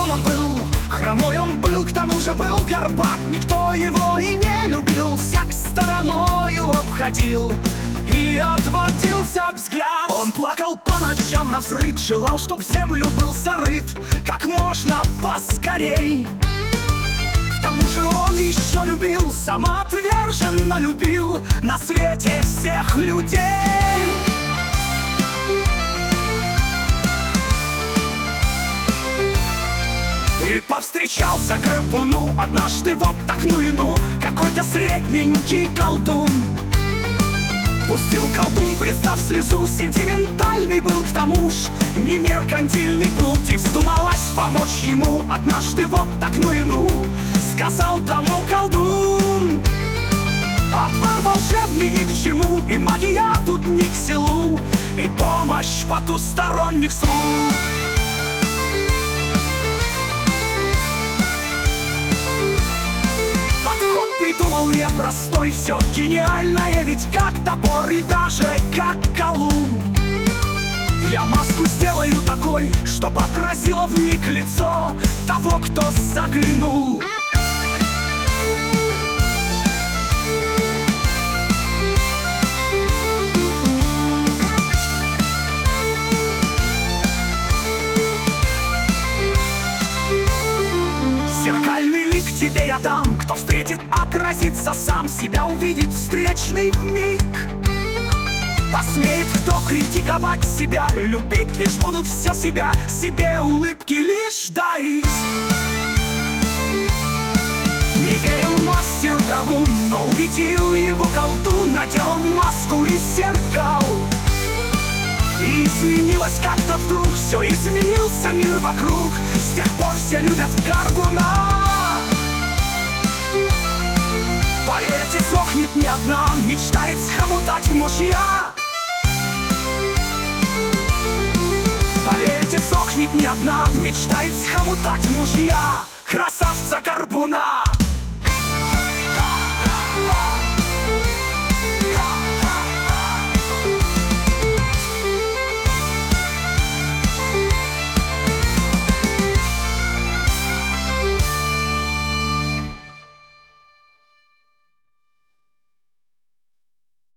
горбун он был, хромой он был, к тому же был горбат. Никто его и не любил, всяк стороною обходил и отводился взгляд. Он плакал по ночам навзрыд, желал, чтоб в землю был зарыт как можно поскорей. К тому же он еще любил, самоотверженно любил на свете всех людей. И повстречался горбуну однажды вот так какой-то средненький колдун. Пустил колдун, представь слезу, сентиментальный был к тому ж, не меркантильный плут. И вздумалась помочь ему однажды вот так сказал тому колдун: отвар волшебный ни к чему, и магия тут ни к селу, и помощь потусторонних слуг. Придумал я простой, все гениальное, ведь как топор и даже как колун. Я маску сделаю такой, чтоб отразило вмиг лицо того, кто заглянул. Зеркальный лик тебе я дам, кто встретит, отразится, сам себя увидит встречный миг. Посмеет кто критиковать себя, любить лишь будут все себя, себе улыбки лишь дарить. Не верил мастер колдун, но убедил его колдун, надел маску и зеркал. И изменилось как-то вдруг, все изменился мир вокруг, с тех пор все любят горбуна. Поверьте, сохнет не одна, мечтает схомутать мужья. Поверьте, сохнет не одна, мечтает схомутать мужья красавца горбуна.